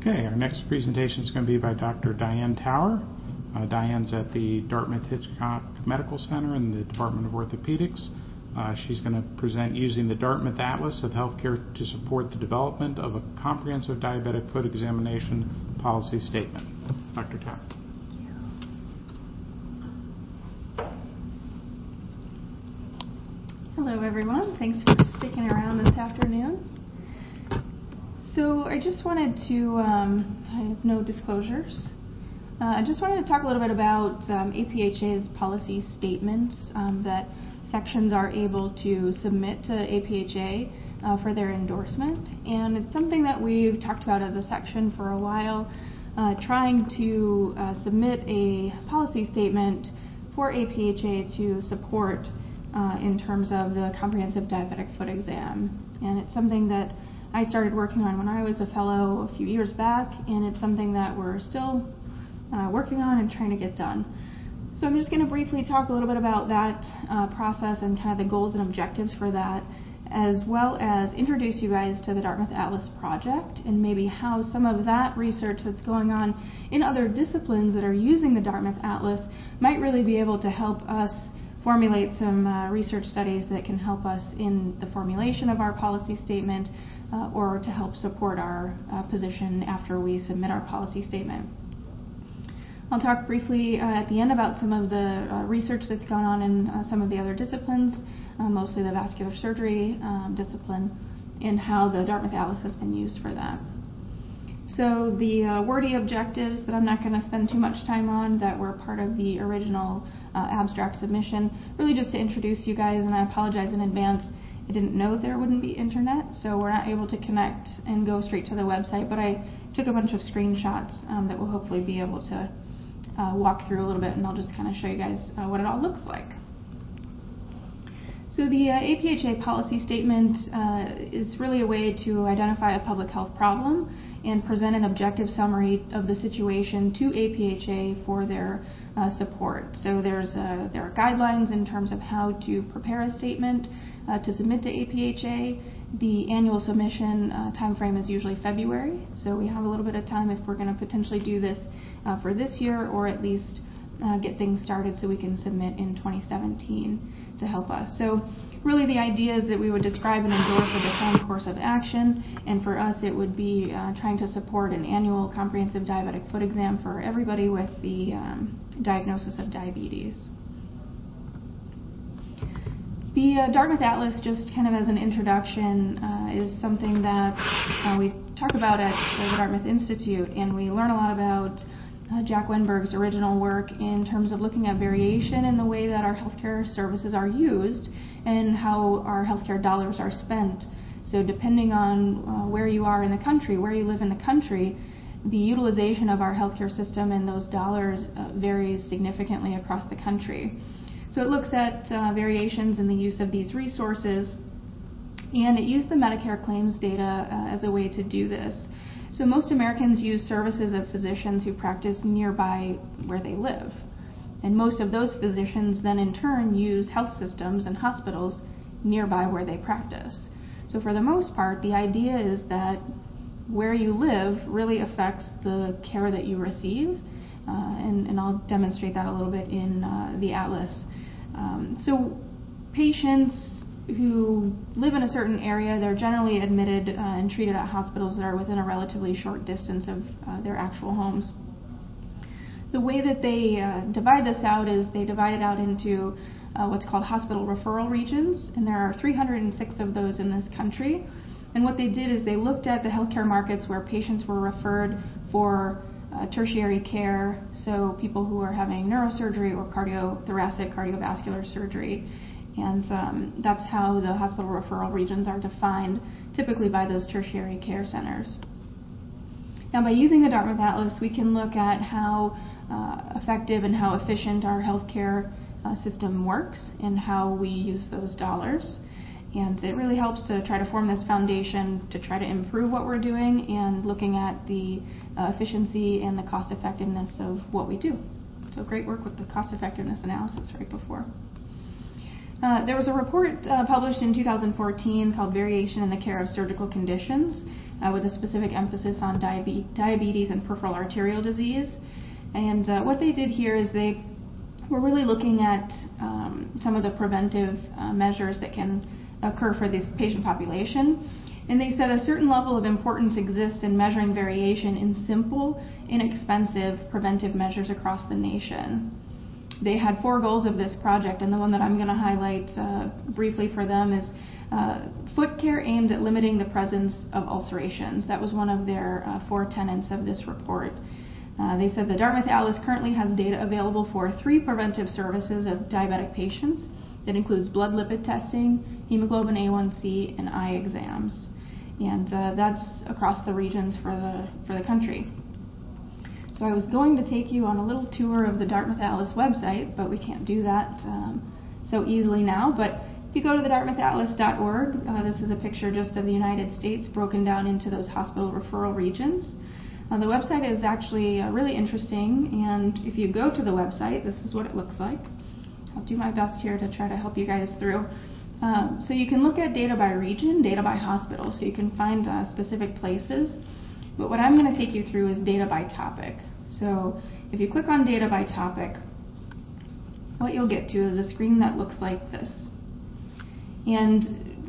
Okay, our next presentation is going to be by Dr. Diane Tower. Diane's at the Dartmouth-Hitchcock Medical Center in the Department of Orthopedics. She's going to present using the Dartmouth Atlas of Healthcare to support the development of a comprehensive diabetic foot examination policy statement. Dr. Tower. Hello everyone, thanks for sticking around this afternoon. So I just wanted to, I have no disclosures. I just wanted to talk a little bit about APHA's policy statements that sections are able to submit to APHA for their endorsement. And it's something that we've talked about as a section for a while, trying to submit a policy statement for APHA to support in terms of the comprehensive diabetic foot exam. And it's something that I started working on when I was a fellow a few years back, and it's something that we're still working on and trying to get done. So I'm just going to briefly talk a little bit about that process and kind of the goals and objectives for that, as well as introduce you guys to the Dartmouth Atlas project and maybe how some of that research that's going on in other disciplines that are using the Dartmouth Atlas might really be able to help us formulate some research studies that can help us in the formulation of our policy statement or to help support our position after we submit our policy statement. I'll talk briefly at the end about some of the research that's gone on in some of the other disciplines, mostly the vascular surgery discipline, and how the Dartmouth Atlas has been used for that. So the wordy objectives that I'm not going to spend too much time on that were part of the original abstract submission, really just to introduce you guys, and I apologize in advance. I didn't know there wouldn't be internet, so we're not able to connect and go straight to the website, but I took a bunch of screenshots that will hopefully be able to walk through a little bit, and I'll just kind of show you guys what it all looks like. So the APHA policy statement is really a way to identify a public health problem and present an objective summary of the situation to APHA for their support. So there are guidelines in terms of how to prepare a statement to submit to APHA. The annual submission time frame is usually February, so we have a little bit of time if we're going to potentially do this for this year, or at least get things started so we can submit in 2017 to help us. So really the idea is that we would describe and endorse a defined course of action, and for us it would be trying to support an annual comprehensive diabetic foot exam for everybody with the diagnosis of diabetes. The Dartmouth Atlas, just kind of as an introduction, is something that we talk about at the Dartmouth Institute, and we learn a lot about Jack Wenberg's original work in terms of looking at variation in the way that our healthcare services are used and how our healthcare dollars are spent. So depending on where you are in the country, where you live in the country, the utilization of our healthcare system and those dollars varies significantly across the country. So it looks at variations in the use of these resources, and it used the Medicare claims data as a way to do this. So most Americans use services of physicians who practice nearby where they live. And most of those physicians then in turn use health systems and hospitals nearby where they practice. So for the most part, the idea is that where you live really affects the care that you receive, and I'll demonstrate that a little bit in the Atlas. So patients who live in a certain area, they're generally admitted and treated at hospitals that are within a relatively short distance of their actual homes. The way that they divide this out is they divide it out into what's called hospital referral regions, and there are 306 of those in this country. And what they did is they looked at the healthcare markets where patients were referred for tertiary care, so people who are having neurosurgery or cardiothoracic, cardiovascular surgery. And that's how the hospital referral regions are defined, typically by those tertiary care centers. Now, by using the Dartmouth Atlas, we can look at how effective and how efficient our healthcare system works and how we use those dollars. And it really helps to try to form this foundation to try to improve what we're doing and looking at the efficiency and the cost effectiveness of what we do. So great work with the cost effectiveness analysis right before. There was a report published in 2014 called Variation in the Care of Surgical Conditions, with a specific emphasis on diabetes and peripheral arterial disease. And what they did here is they were really looking at some of the preventive measures that can occur for this patient population. And they said a certain level of importance exists in measuring variation in simple, inexpensive preventive measures across the nation. They had 4 goals of this project, and the one that I'm going to highlight briefly for them is foot care aimed at limiting the presence of ulcerations. That was one of their 4 tenets of this report. They said the Dartmouth Atlas currently has data available for 3 preventive services of diabetic patients. That includes blood lipid testing, hemoglobin A1C, and eye exams. And that's across the regions for the country. So I was going to take you on a little tour of the Dartmouth Atlas website, but we can't do that so easily now. But if you go to the dartmouthatlas.org, this is a picture just of the United States broken down into those hospital referral regions. The website is actually really interesting, and if you go to the website, this is what it looks like. I'll do my best here to try to help you guys through. So you can look at data by region, data by hospital, so you can find specific places. But what I'm going to take you through is data by topic. So if you click on data by topic, what you'll get to is a screen that looks like this. And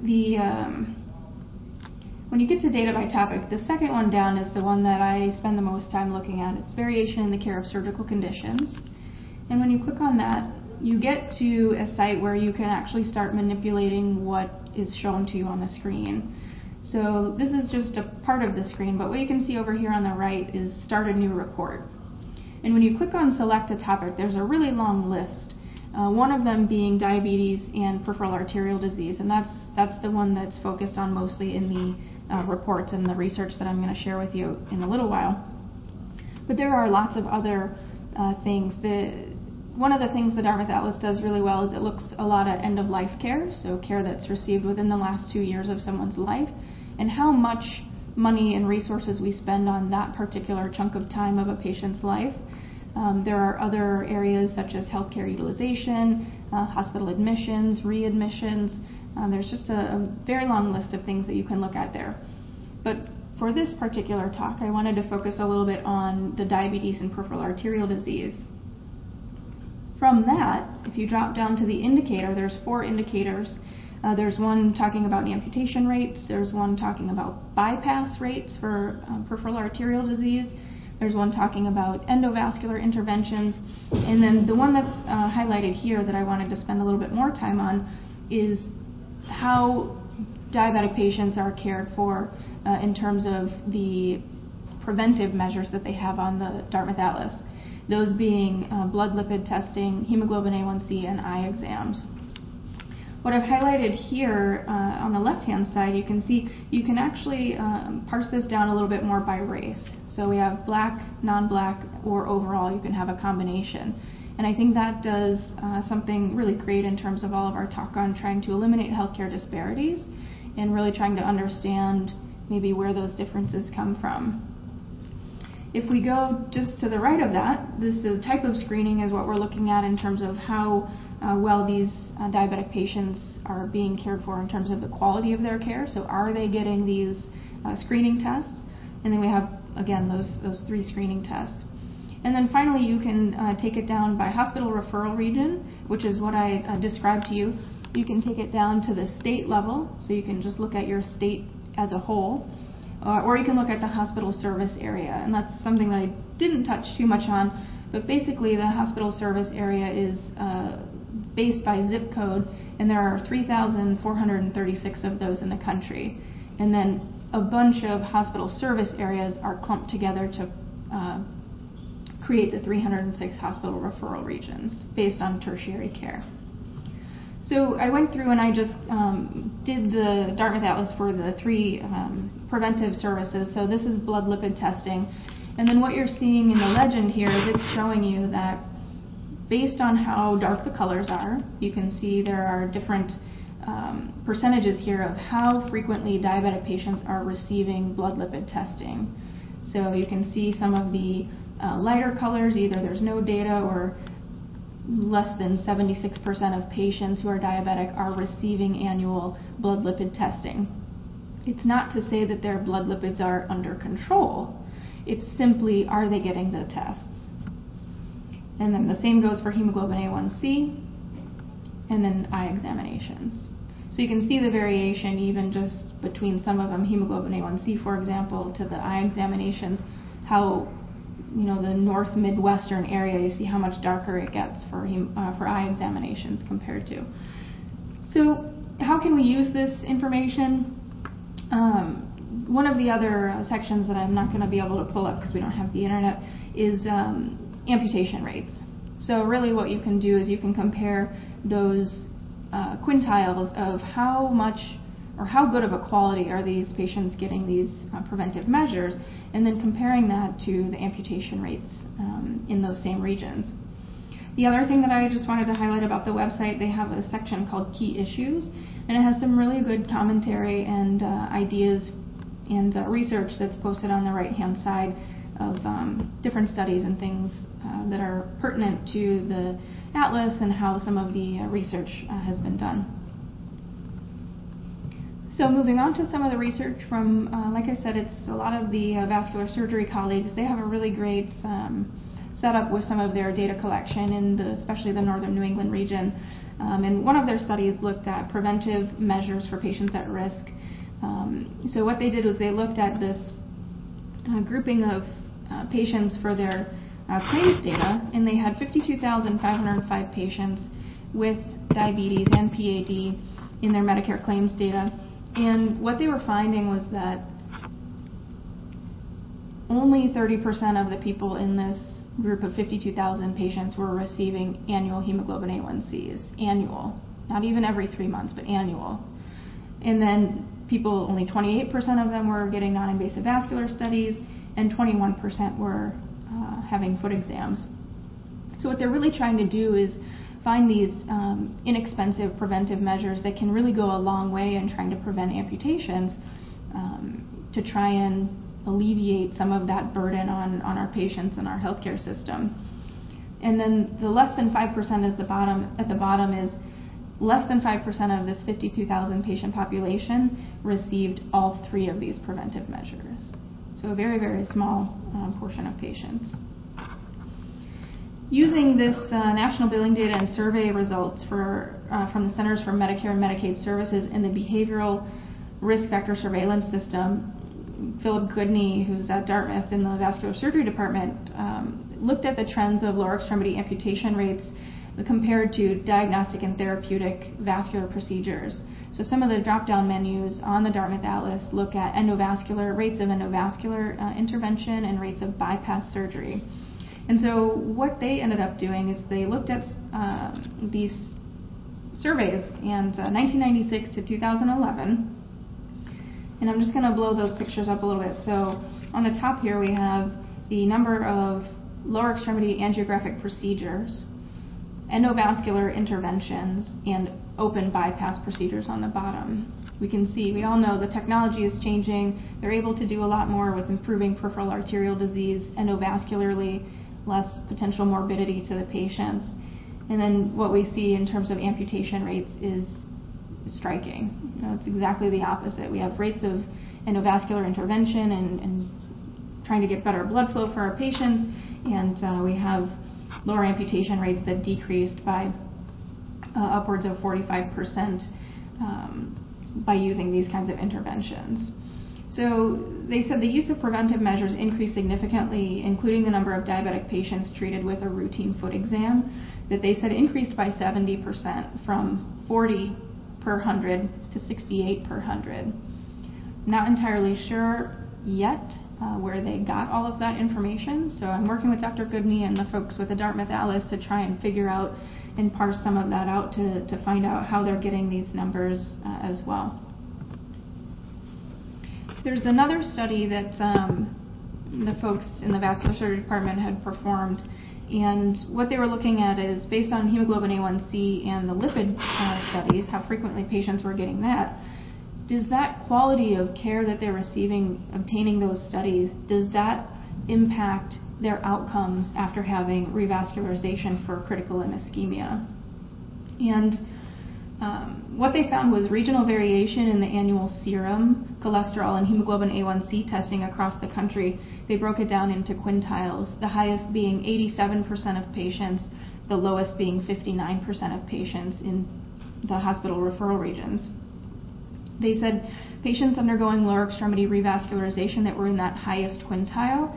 when you get to data by topic, the second one down is the one that I spend the most time looking at. It's variation in the care of surgical conditions. And when you click on that, you get to a site where you can actually start manipulating what is shown to you on the screen. So this is just a part of the screen, but what you can see over here on the right is start a new report. And when you click on select a topic, there's a really long list. One of them being diabetes and peripheral arterial disease, and that's the one that's focused on mostly in the reports and the research that I'm going to share with you in a little while. But there are lots of other things. One of the things the Dartmouth Atlas does really well is it looks a lot at end-of-life care, so care that's received within the last 2 years of someone's life, and how much money and resources we spend on that particular chunk of time of a patient's life. There are other areas such as healthcare utilization, hospital admissions, readmissions. There's just a very long list of things that you can look at there. But for this particular talk, I wanted to focus a little bit on the diabetes and peripheral arterial disease. From that, if you drop down to the indicator, there's 4 indicators. There's one talking about amputation rates, there's one talking about bypass rates for peripheral arterial disease, there's one talking about endovascular interventions, and then the one that's highlighted here that I wanted to spend a little bit more time on is how diabetic patients are cared for in terms of the preventive measures that they have on the Dartmouth Atlas. Those being blood lipid testing, hemoglobin A1C, and eye exams. What I've highlighted here on the left-hand side, you can see you can actually parse this down a little bit more by race. So we have black, non-black, or overall. You can have a combination. And I think that does something really great in terms of all of our talk on trying to eliminate healthcare disparities and really trying to understand maybe where those differences come from. If we go just to the right of that, the type of screening is what we're looking at in terms of how well these diabetic patients are being cared for in terms of the quality of their care. So are they getting these screening tests? And then we have, again, those 3 screening tests. And then finally, you can take it down by hospital referral region, which is what I described to you. You can take it down to the state level, so you can just look at your state as a whole. Or you can look at the hospital service area, and that's something that I didn't touch too much on, but basically the hospital service area is based by zip code, and there are 3,436 of those in the country. And then a bunch of hospital service areas are clumped together to create the 306 hospital referral regions based on tertiary care. So I went through and I just did the Dartmouth Atlas for the 3 preventive services. So this is blood lipid testing. And then what you're seeing in the legend here is it's showing you that based on how dark the colors are, you can see there are different percentages here of how frequently diabetic patients are receiving blood lipid testing. So you can see some of the lighter colors, either there's no data or less than 76% of patients who are diabetic are receiving annual blood lipid testing. It's not to say that their blood lipids are under control. It's simply, are they getting the tests? And then the same goes for hemoglobin A1C, and then eye examinations. So you can see the variation even just between some of them, hemoglobin A1C, for example, to the eye examinations, how, the north Midwestern area, you see how much darker it gets for eye examinations compared to. So how can we use this information? One of the other sections that I'm not going to be able to pull up because we don't have the internet is amputation rates. So really what you can do is you can compare those quintiles of how much or how good of a quality are these patients getting these preventive measures, and then comparing that to the amputation rates in those same regions. The other thing that I just wanted to highlight about the website, they have a section called Key Issues, and it has some really good commentary and ideas and research that's posted on the right-hand side of different studies and things that are pertinent to the atlas and how some of the research has been done. So moving on to some of the research from, like I said, it's a lot of the vascular surgery colleagues. They have a really great setup with some of their data collection in especially the northern New England region. And one of their studies looked at preventive measures for patients at risk. So what they did was they looked at this grouping of patients for their claims data, and they had 52,505 patients with diabetes and PAD in their Medicare claims data. And what they were finding was that only 30% of the people in this group of 52,000 patients were receiving annual hemoglobin A1Cs. Annual. Not even every 3 months, but annual. And then only 28% of them were getting non-invasive vascular studies, and 21% were having foot exams. So what they're really trying to do is find these inexpensive preventive measures that can really go a long way in trying to prevent amputations, to try and alleviate some of that burden on our patients and our healthcare system. And then the less than 5% at the bottom is less than 5% of this 52,000 patient population received all three of these preventive measures. So a very, very small portion of patients. Using this national billing data and survey results from the Centers for Medicare and Medicaid Services in the Behavioral Risk Factor Surveillance System, Philip Goodney, who's at Dartmouth in the vascular surgery department, looked at the trends of lower extremity amputation rates compared to diagnostic and therapeutic vascular procedures. So some of the drop-down menus on the Dartmouth Atlas look at rates of endovascular intervention and rates of bypass surgery. And so what they ended up doing is they looked at these surveys and 1996 to 2011. And I'm just going to blow those pictures up a little bit. So on the top here we have the number of lower extremity angiographic procedures, endovascular interventions, and open bypass procedures on the bottom. We can see, we all know the technology is changing. They're able to do a lot more with improving peripheral arterial disease endovascularly, less potential morbidity to the patients. And then what we see in terms of amputation rates is striking. It's exactly the opposite. We have rates of endovascular intervention and trying to get better blood flow for our patients, and we have lower amputation rates that decreased by upwards of 45% by using these kinds of interventions. So they said the use of preventive measures increased significantly, including the number of diabetic patients treated with a routine foot exam, that they said increased by 70% from 40 per 100 to 68 per 100. Not entirely sure yet where they got all of that information, so I'm working with Dr. Goodney and the folks with the Dartmouth Atlas to try and figure out and parse some of that out to find out how they're getting these numbers as well. There's another study that the folks in the vascular surgery department had performed, and what they were looking at is based on hemoglobin A1C and the lipid studies, how frequently patients were getting that. Does that quality of care that they're receiving, obtaining those studies, does that impact their outcomes after having revascularization for critical limb ischemia? And what they found was regional variation in the annual serum cholesterol and hemoglobin A1C testing across the country, they broke it down into quintiles, the highest being 87% of patients, the lowest being 59% of patients in the hospital referral regions. They said patients undergoing lower extremity revascularization that were in that highest quintile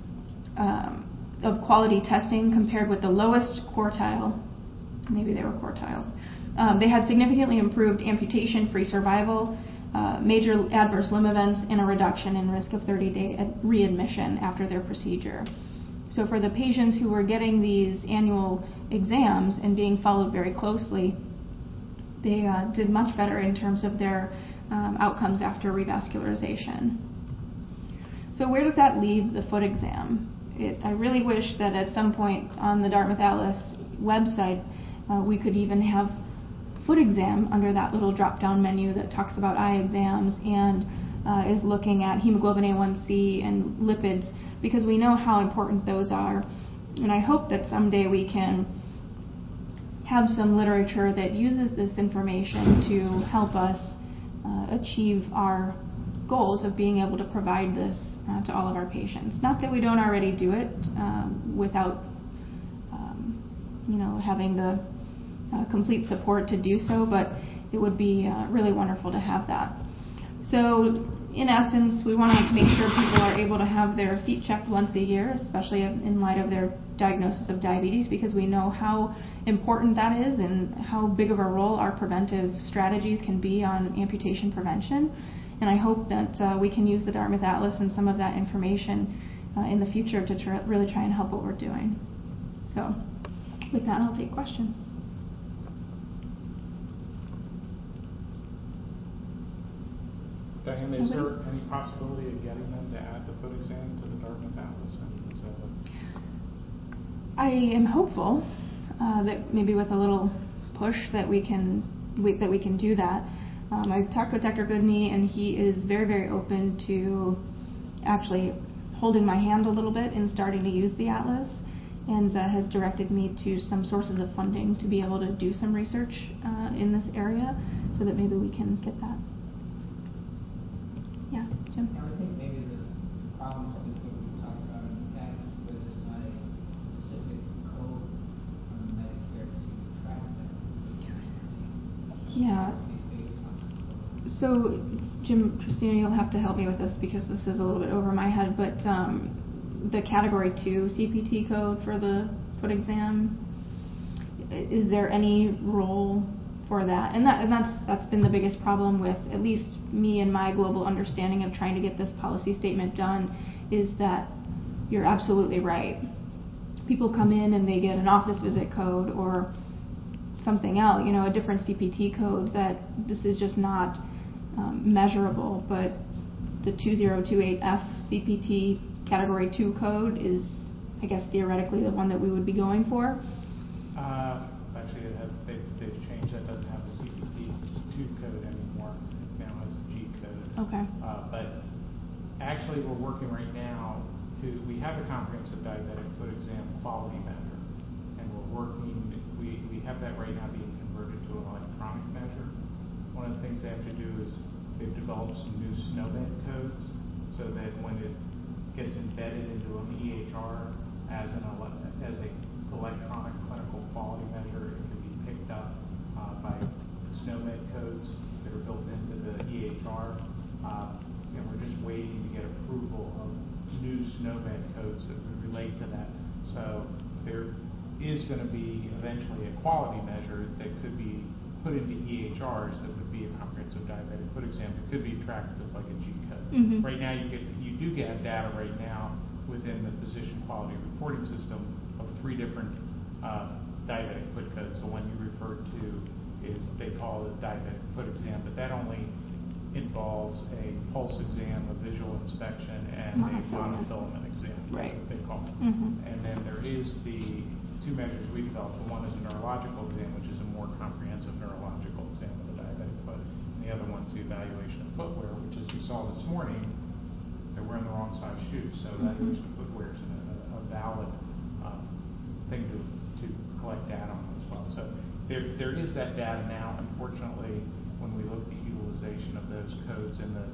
of quality testing compared with the lowest quartile, maybe they were quartiles, they had significantly improved amputation-free survival, major adverse limb events, and a reduction in risk of 30-day readmission after their procedure. So for the patients who were getting these annual exams and being followed very closely, they did much better in terms of their outcomes after revascularization. So where does that leave the foot exam? I really wish that at some point on the Dartmouth Atlas website we could even have foot exam under that little drop-down menu that talks about eye exams and is looking at hemoglobin A1C and lipids, because we know how important those are. And I hope that someday we can have some literature that uses this information to help us achieve our goals of being able to provide this to all of our patients. Not that we don't already do it without having the complete support to do so, but it would be really wonderful to have that. So in essence, we want to make sure people are able to have their feet checked once a year, especially in light of their diagnosis of diabetes, because we know how important that is and how big of a role our preventive strategies can be on amputation prevention. And I hope that we can use the Dartmouth Atlas and some of that information in the future to really try and help what we're doing. So with that, I'll take questions. Diane, is there any possibility of getting them to add the foot exam to the Dartmouth Atlas? I am hopeful that maybe with a little push that we can do that. I've talked with Dr. Goodney, and he is very, very open to actually holding my hand a little bit in starting to use the Atlas, and has directed me to some sources of funding to be able to do some research in this area, so that maybe we can get that. Yeah, Jim? I think maybe the problem that we talked about in the past is that there's not a specific code on Medicare to track that. Yeah. So, Jim, Christina, you'll have to help me with this because this is a little bit over my head, but the Category 2 CPT code for the foot exam, is there any role for that? And that's been the biggest problem with at least me and my global understanding of trying to get this policy statement done, is that you're absolutely right. People come in and they get an office visit code or something else, a different CPT code, that this is just not measurable, but the 2028F CPT Category 2 code is, I guess, theoretically the one that we would be going for. Actually, they've changed. That doesn't have the CPT 2 code anymore. It now has a G code. Okay. But actually, we're working right now we have a comprehensive diabetic foot exam quality measure, and we have that right now being converted to an electronic measure. One of the things they have to do is they've developed some new SNOMED codes, so that when it gets embedded into an EHR as a electronic clinical quality measure, it can be picked up by the SNOMED codes that are built into the EHR, and we're just waiting to get approval of new SNOMED codes that would relate to that. So there is going to be eventually a quality measure that could be put into EHRs that would be a comprehensive diabetic foot exam. It could be tracked with like a G code. Mm-hmm. Right now, you do get data right now within the physician quality reporting system of 3 different diabetic foot codes. The one you referred to is, they call it diabetic foot exam, but that only involves a pulse exam, a visual inspection, and a monofilament exam. Right. That's what they call it. Mm-hmm. And then there is the 2 measures we developed. One is a neurological exam, which is a more comprehensive neurological exam of the diabetic foot. And the other one's the evaluation of footwear, which, as you saw this morning, they're wearing the wrong size shoes. So that evaluation of footwear is a valid thing to collect data on as well. So there is that data now. Unfortunately, when we look at the utilization of those codes in the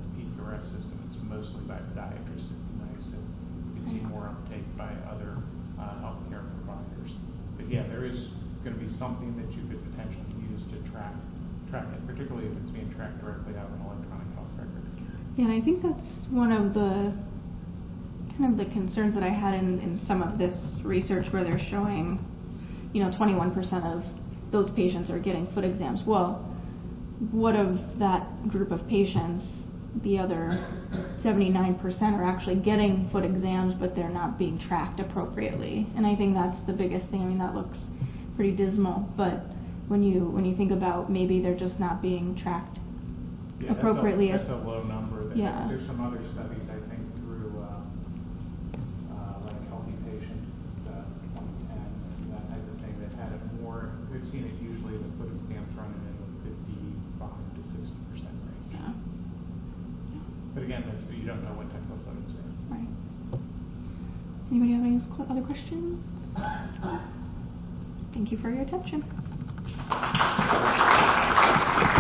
arrest system. It's mostly by podiatrists. It'd be nice if you could see more uptake by other healthcare providers. But yeah, there is going to be something that you could potentially use to track it, particularly if it's being tracked directly out of an electronic health record. Yeah, and I think that's one of the kind of the concerns that I had in some of this research where they're showing, 21% of those patients are getting foot exams. Well, what of that group of patients, the other 79% are actually getting foot exams, but they're not being tracked appropriately? And I think that's the biggest thing. I mean, that looks pretty dismal, but when you think about maybe they're just not being tracked appropriately. That's a low number. Yeah. There's some other studies, I think, through like Healthy Patient 2010 and that type of thing that had it more. We've seen it usually the foot exams running in the 55 to 60% range. Yeah. But again, you don't know what type of foot exam. Right. Anybody have any other questions? Thank you for your attention.